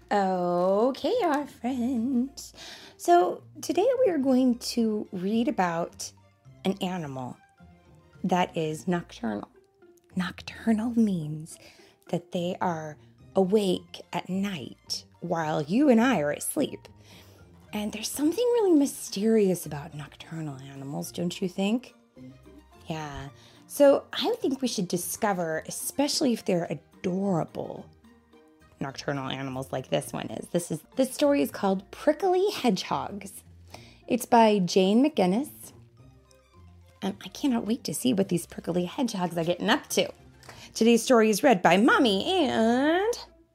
Okay, our friends. So today we are going to read about an animal that is nocturnal. Nocturnal means that they are awake at night while you and I are asleep. And there's something really mysterious about nocturnal animals, don't you think? Yeah. So I think we should discover, especially if they're adorable, nocturnal animals like this one is. This story is called Prickly Hedgehogs. It's by Jane McGinnis. And I cannot wait to see what these prickly hedgehogs are getting up to. Today's story is read by Mommy and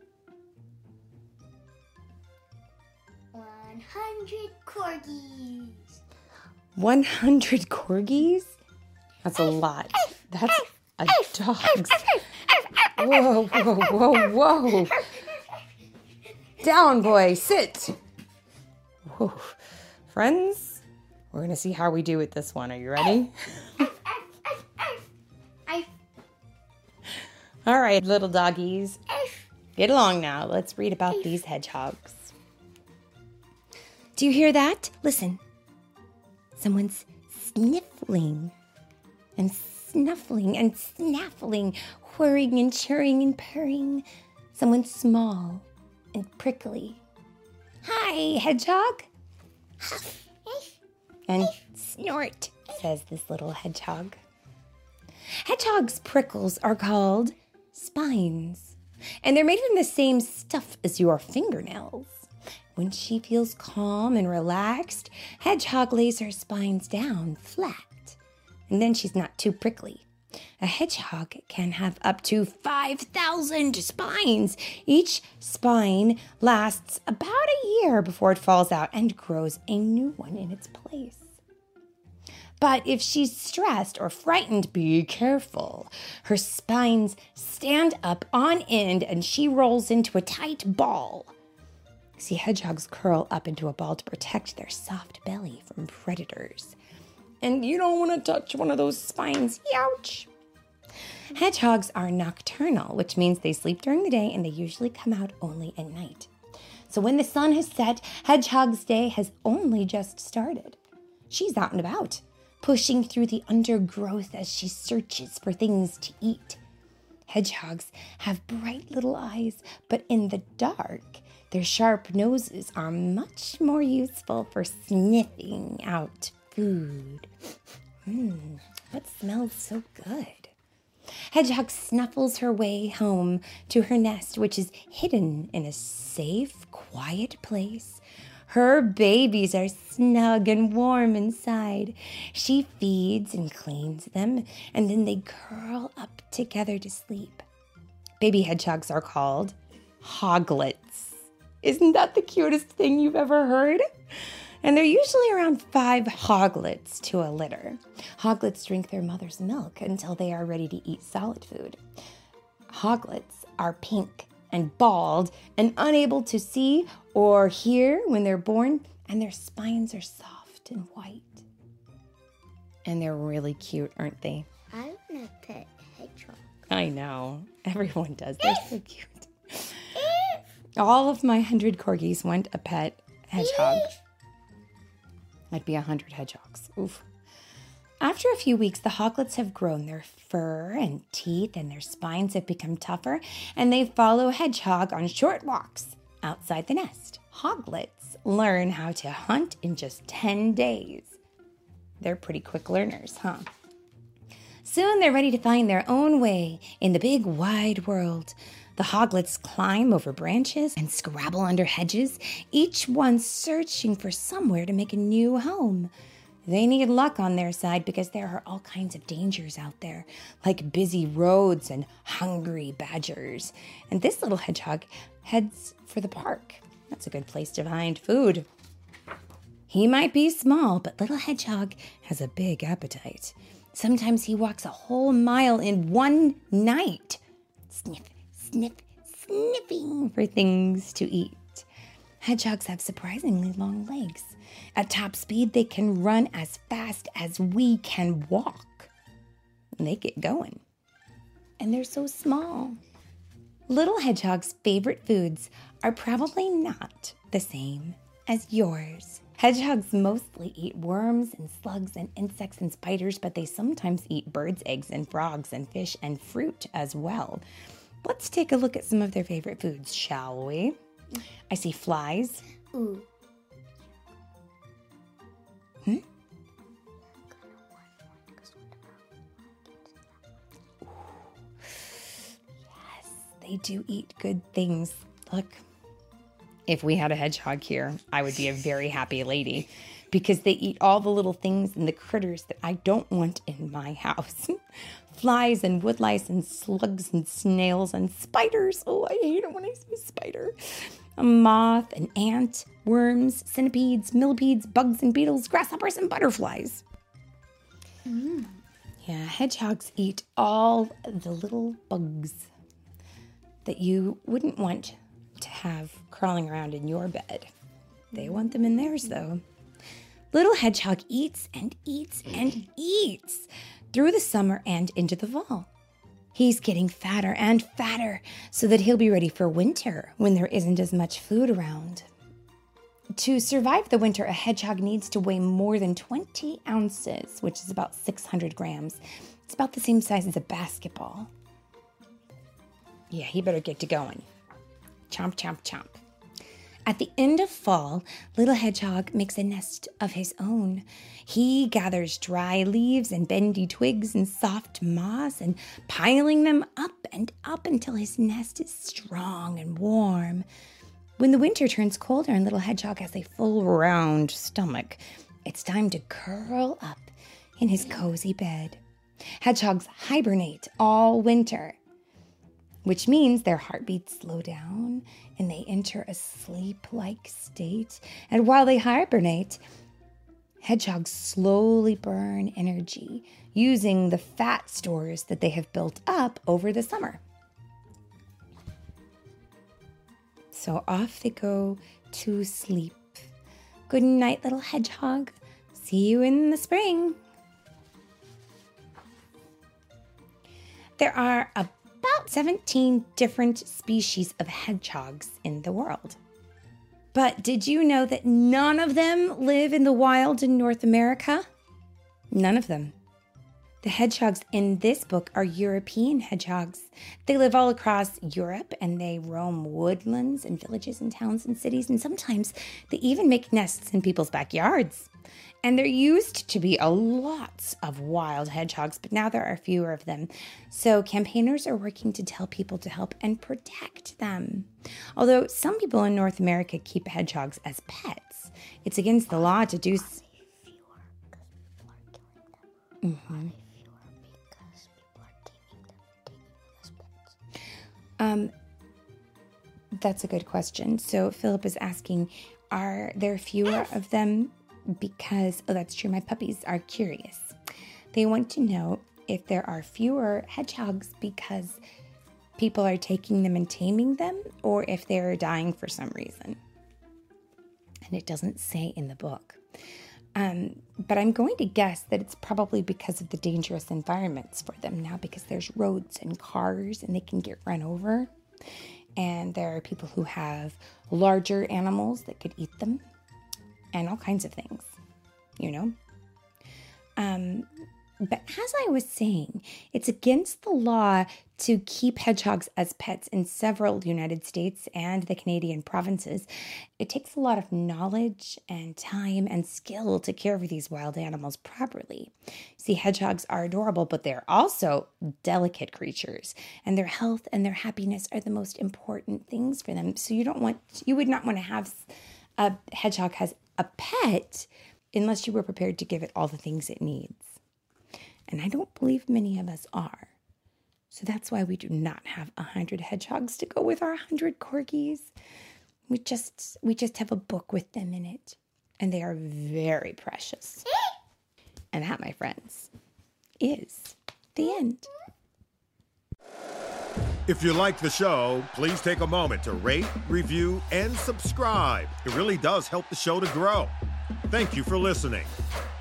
100 corgis. 100 corgis? That's a lot. That's a dog's. Whoa, whoa, whoa, whoa. Down, boy, sit. Whoa. Friends, we're going to see how we do with this one. Are you ready? All right, little doggies. Get along now. Let's read about these hedgehogs. Do you hear that? Listen. Someone's sniffling and snuffling and snaffling, whirring and chirring and purring. Someone small and prickly. Hi, hedgehog. And snort, says this little hedgehog. Hedgehogs' prickles are called spines, and they're made from the same stuff as your fingernails. When she feels calm and relaxed, Hedgehog lays her spines down flat, and then she's not too prickly. A hedgehog can have up to 5,000 spines. Each spine lasts about a year before it falls out and grows a new one in its place. But if she's stressed or frightened, be careful. Her spines stand up on end and she rolls into a tight ball. See, hedgehogs curl up into a ball to protect their soft belly from predators. And you don't want to touch one of those spines. Youch! Hedgehogs are nocturnal, which means they sleep during the day and they usually come out only at night. So when the sun has set, Hedgehog's day has only just started. She's out and about, pushing through the undergrowth as she searches for things to eat. Hedgehogs have bright little eyes, but in the dark, their sharp noses are much more useful for sniffing out food. What smells so good? Hedgehog snuffles her way home to her nest, which is hidden in a safe, quiet place. Her babies are snug and warm inside. She feeds and cleans them, and then they curl up together to sleep. Baby hedgehogs are called hoglets. Isn't that the cutest thing you've ever heard? And they're usually around 5 hoglets to a litter. Hoglets drink their mother's milk until they are ready to eat solid food. Hoglets are pink and bald and unable to see or hear when they're born, and their spines are soft and white. And they're really cute, aren't they? I want to pet hedgehog. I know. Everyone does. They're so cute. All of my 100 corgis want a pet hedgehog. I'd be 100 hedgehogs. Oof. After a few weeks, the hoglets have grown their fur and teeth, and their spines have become tougher, and they follow Hedgehog on short walks outside the nest. Hoglets learn how to hunt in just 10 days. They're pretty quick learners, huh? Soon they're ready to find their own way in the big, wide world. The hoglets climb over branches and scrabble under hedges, each one searching for somewhere to make a new home. They need luck on their side because there are all kinds of dangers out there, like busy roads and hungry badgers. And this little hedgehog heads for the park. That's a good place to find food. He might be small, but little hedgehog has a big appetite. Sometimes he walks a whole mile in one night. Sniff, sniff, sniffing for things to eat. Hedgehogs have surprisingly long legs. At top speed, they can run as fast as we can walk. And they get going. And they're so small. Little hedgehog's favorite foods are probably not the same as yours. Hedgehogs mostly eat worms and slugs and insects and spiders, but they sometimes eat birds' eggs and frogs and fish and fruit as well. Let's take a look at some of their favorite foods, shall we? I see flies. Ooh. Yes, they do eat good things. Look, if we had a hedgehog here, I would be a very happy lady because they eat all the little things and the critters that I don't want in my house. Flies and woodlice and slugs and snails and spiders. Oh, I hate it when I see a spider. A moth, an ant, worms, centipedes, millipedes, bugs and beetles, grasshoppers and butterflies. Yeah, hedgehogs eat all the little bugs that you wouldn't want to have crawling around in your bed. They want them in theirs, though. Little hedgehog eats and eats and eats through the summer and into the fall. He's getting fatter and fatter so that he'll be ready for winter when there isn't as much food around. To survive the winter, a hedgehog needs to weigh more than 20 ounces, which is about 600 grams. It's about the same size as a basketball. Yeah, he better get to going. Chomp, chomp, chomp. At the end of fall, little hedgehog makes a nest of his own. He gathers dry leaves and bendy twigs and soft moss and piling them up and up until his nest is strong and warm. When the winter turns colder and little hedgehog has a full round stomach, it's time to curl up in his cozy bed. Hedgehogs hibernate all winter, which means their heartbeats slow down and they enter a sleep-like state. And while they hibernate, hedgehogs slowly burn energy using the fat stores that they have built up over the summer. So off they go to sleep. Good night, little hedgehog. See you in the spring. There are about 17 different species of hedgehogs in the world. But did you know that none of them live in the wild in North America? None of them. The hedgehogs in this book are European hedgehogs. They live all across Europe and they roam woodlands and villages and towns and cities, and sometimes they even make nests in people's backyards. And there used to be a lot of wild hedgehogs, but now there are fewer of them. So campaigners are working to tell people to help and protect them. Although some people in North America keep hedgehogs as pets, it's against the law to do so. That's a good question. So Philip is asking, are there fewer of them? Because, oh, that's true, my puppies are curious. They want to know if there are fewer hedgehogs because people are taking them and taming them, or if they're dying for some reason. And it doesn't say in the book. But I'm going to guess that it's probably because of the dangerous environments for them now, because there's roads and cars and they can get run over. And there are people who have larger animals that could eat them and all kinds of things, you know. But as I was saying, it's against the law to keep hedgehogs as pets in several United States and the Canadian provinces. It takes a lot of knowledge and time and skill to care for these wild animals properly. See, hedgehogs are adorable, but they're also delicate creatures, and their health and their happiness are the most important things for them. So you would not want to have a hedgehog as a pet unless you were prepared to give it all the things it needs. And I don't believe many of us are. So that's why we do not have 100 hedgehogs to go with our 100 corgis. We just have a book with them in it. And they are very precious. And that, my friends, is the end. If you like the show, please take a moment to rate, review, and subscribe. It really does help the show to grow. Thank you for listening.